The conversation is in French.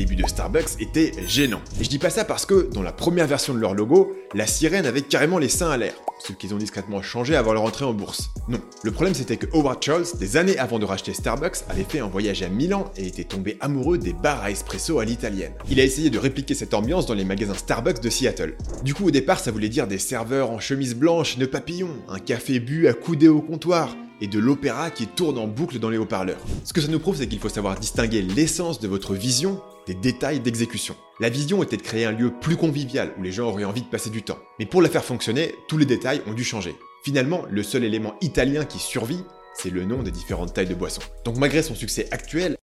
débuts de Starbucks étaient gênants. Et je dis pas ça parce que, dans la première version de leur logo, la sirène avait carrément les seins à l'air, ce qu'ils ont discrètement changé avant leur entrée en bourse. Non, le problème c'était que Howard Schultz, des années avant de racheter Starbucks, avait fait un voyage à Milan et était tombé amoureux des bars à espresso à l'italienne. Il a essayé de répliquer cette ambiance dans les magasins Starbucks de Seattle. Du coup au départ ça voulait dire des serveurs en chemise blanche et nœud papillon, un café bu accoudé au comptoir, et de l'opéra qui tourne en boucle dans les haut-parleurs. Ce que ça nous prouve, c'est qu'il faut savoir distinguer l'essence de votre vision des détails d'exécution. La vision était de créer un lieu plus convivial où les gens auraient envie de passer du temps. Mais pour la faire fonctionner, tous les détails ont dû changer. Finalement, le seul élément italien qui survit, c'est le nom des différentes tailles de boissons. Donc malgré son succès actuel,